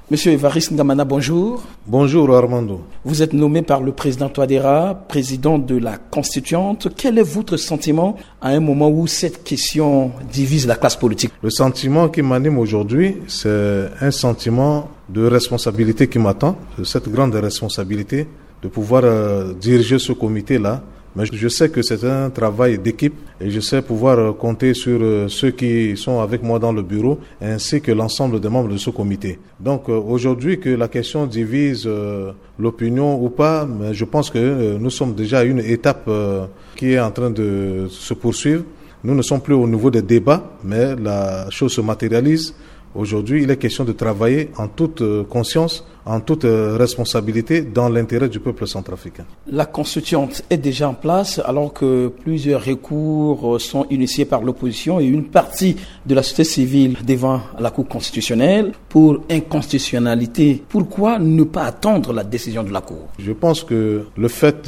Monsieur Évariste Ngamana, bonjour. Bonjour Armando. Vous êtes nommé par le président Touadéra, président de la Constituante. Quel est votre sentiment à un moment où cette question divise la classe politique? Le sentiment qui m'anime aujourd'hui, c'est un sentiment de responsabilité qui m'attend, de cette grande responsabilité de pouvoir diriger ce comité-là. Mais je sais que c'est un travail d'équipe et je sais pouvoir compter sur ceux qui sont avec moi dans le bureau ainsi que l'ensemble des membres de ce comité. Donc aujourd'hui que la question divise l'opinion ou pas, mais je pense que nous sommes déjà à une étape qui est en train de se poursuivre. Nous ne sommes plus au niveau des débats, mais la chose se matérialise. Aujourd'hui, il est question de travailler en toute conscience, en toute responsabilité dans l'intérêt du peuple centrafricain. La Constituante est déjà en place alors que plusieurs recours sont initiés par l'opposition et une partie de la société civile devant la Cour constitutionnelle pour inconstitutionnalité. Pourquoi ne pas attendre la décision de la Cour? Je pense que le fait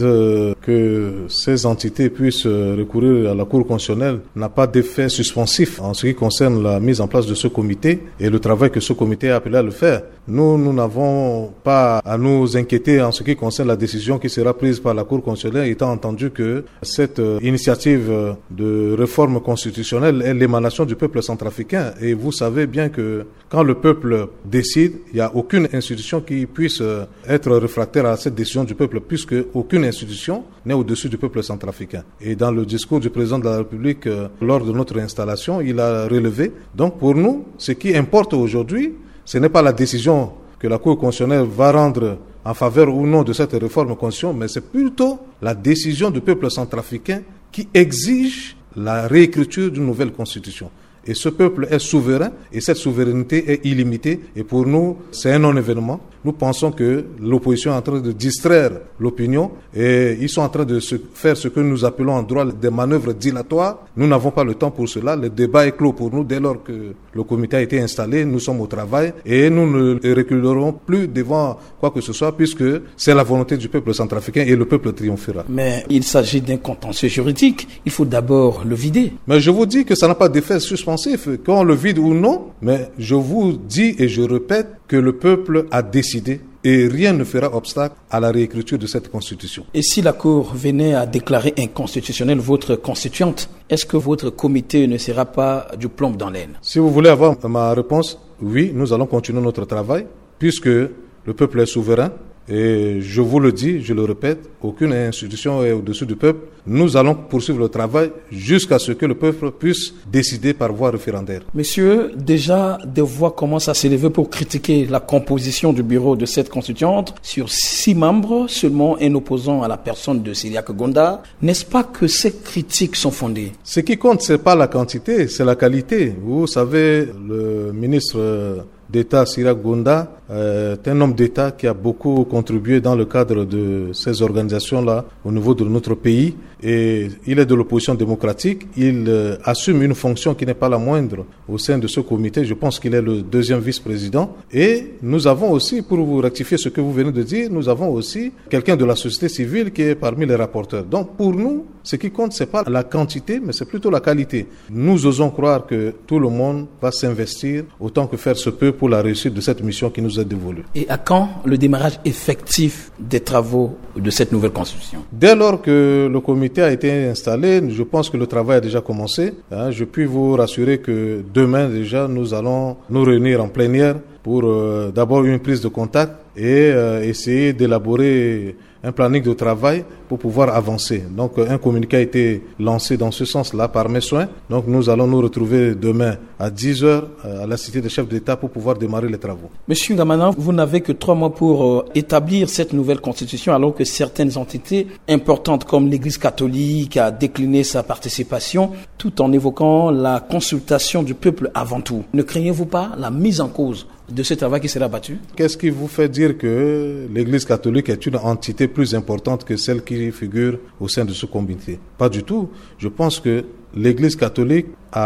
que ces entités puissent recourir à la Cour constitutionnelle n'a pas d'effet suspensif en ce qui concerne la mise en place de ce comité et le travail que ce comité est appelé à le faire. Nous n'avons pas à nous inquiéter en ce qui concerne la décision qui sera prise par la Cour constitutionnelle, étant entendu que cette initiative de réforme constitutionnelle est l'émanation du peuple centrafricain. Et vous savez bien que quand le peuple décide, il n'y a aucune institution qui puisse être réfractaire à cette décision du peuple, puisque aucune institution n'est au-dessus du peuple centrafricain. Et dans le discours du président de la République lors de notre installation, il a relevé. Donc pour nous, ce qui importe aujourd'hui, ce n'est pas la décision que la Cour constitutionnelle va rendre en faveur ou non de cette réforme constitutionnelle, mais c'est plutôt la décision du peuple centrafricain qui exige la réécriture d'une nouvelle constitution. Et ce peuple est souverain et cette souveraineté est illimitée. Et pour nous, c'est un non-événement. Nous pensons que l'opposition est en train de distraire l'opinion et ils sont en train de faire ce que nous appelons en droit des manœuvres dilatoires. Nous n'avons pas le temps pour cela. Le débat est clos pour nous dès lors que le comité a été installé. Nous sommes au travail et nous ne reculerons plus devant quoi que ce soit puisque c'est la volonté du peuple centrafricain et le peuple triomphera. Mais il s'agit d'un contentieux juridique. Il faut d'abord le vider. Mais je vous dis que ça n'a pas d'effet suspensif, qu'on le vide ou non. Mais je vous dis et je répète que le peuple a décidé et rien ne fera obstacle à la réécriture de cette constitution. Et si la Cour venait à déclarer inconstitutionnelle votre constituante, est-ce que votre comité ne sera pas du plomb dans l'aine? Si vous voulez avoir ma réponse, oui, nous allons continuer notre travail puisque le peuple est souverain. Et je vous le dis, je le répète, aucune institution est au-dessus du peuple. Nous allons poursuivre le travail jusqu'à ce que le peuple puisse décider par voie référendaire. Messieurs, déjà des voix commencent à s'élever pour critiquer la composition du bureau de cette constituante. Sur 6 membres, seulement un opposant à la personne de Siriac Gonda. N'est-ce pas que ces critiques sont fondées? Ce qui compte, c'est pas la quantité, c'est la qualité. Vous savez, le ministre d'État Siriac Gonda est un homme d'État qui a beaucoup contribué dans le cadre de ces organisations-là au niveau de notre pays et il est de l'opposition démocratique. Il assume une fonction qui n'est pas la moindre au sein de ce comité. Je pense qu'il est le 2e vice-président et nous avons aussi, pour vous rectifier ce que vous venez de dire, nous avons aussi quelqu'un de la société civile qui est parmi les rapporteurs. Donc pour nous, ce qui compte, c'est pas la quantité, mais c'est plutôt la qualité. Nous osons croire que tout le monde va s'investir autant que faire se peut pour la réussite de cette mission qui nous est dévolue. Et à quand le démarrage effectif des travaux de cette nouvelle constitution? Dès lors que le comité a été installé, je pense que le travail a déjà commencé. Je puis vous rassurer que demain déjà, nous allons nous réunir en plénière pour d'abord une prise de contact et essayer d'élaborer un planning de travail pour pouvoir avancer. Donc un communiqué a été lancé dans ce sens-là par mes soins. Donc nous allons nous retrouver demain à 10h à la Cité des chefs d'État pour pouvoir démarrer les travaux. Monsieur Ngamana, vous n'avez que 3 mois pour établir cette nouvelle constitution alors que certaines entités importantes comme l'Église catholique a décliné sa participation tout en évoquant la consultation du peuple avant tout. Ne craignez-vous pas la mise en cause de ce travail qui sera battu? Qu'est-ce qui vous fait dire que l'Église catholique est une entité plus importante que celle qui figure au sein de ce comité? Pas du tout. Je pense que l'Église catholique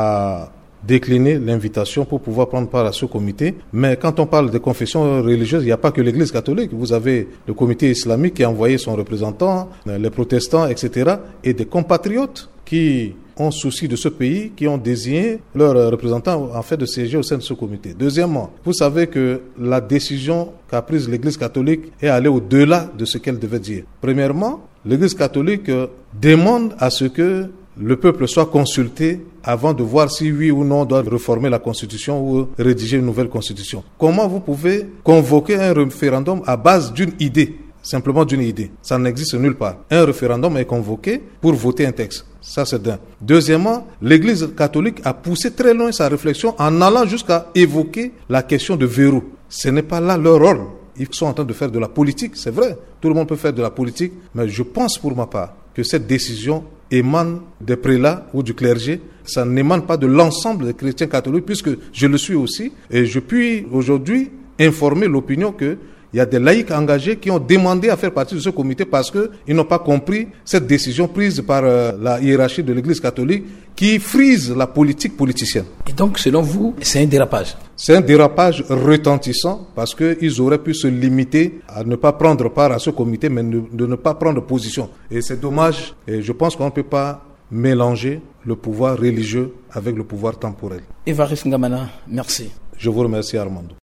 a décliné l'invitation pour pouvoir prendre part à ce comité. Mais quand on parle de confessions religieuses, il n'y a pas que l'Église catholique. Vous avez le comité islamique qui a envoyé son représentant, les protestants, etc. et des compatriotes qui ont souci de ce pays qui ont désigné leurs représentants en fait de siéger au sein de ce comité. Deuxièmement, vous savez que la décision qu'a prise l'Église catholique est allée au-delà de ce qu'elle devait dire. Premièrement, l'Église catholique demande à ce que le peuple soit consulté avant de voir si oui ou non on doit réformer la Constitution ou rédiger une nouvelle Constitution. Comment vous pouvez convoquer un référendum à base d'une idée, simplement d'une idée? Ça n'existe nulle part. Un référendum est convoqué pour voter un texte. Ça, c'est d'un. Deuxièmement, l'Église catholique a poussé très loin sa réflexion en allant jusqu'à évoquer la question de verrou. Ce n'est pas là leur rôle. Ils sont en train de faire de la politique, c'est vrai. Tout le monde peut faire de la politique, mais je pense pour ma part que cette décision émane des prélats ou du clergé. Ça n'émane pas de l'ensemble des chrétiens catholiques, puisque je le suis aussi. Et je puis aujourd'hui informer l'opinion que il y a des laïcs engagés qui ont demandé à faire partie de ce comité parce qu'ils n'ont pas compris cette décision prise par la hiérarchie de l'Église catholique qui frise la politique politicienne. Et donc, selon vous, c'est un dérapage? C'est un dérapage retentissant parce qu'ils auraient pu se limiter à ne pas prendre part à ce comité, mais de ne pas prendre position. Et c'est dommage. Et je pense qu'on ne peut pas mélanger le pouvoir religieux avec le pouvoir temporel. Évariste Ngamana, merci. Je vous remercie, Armando.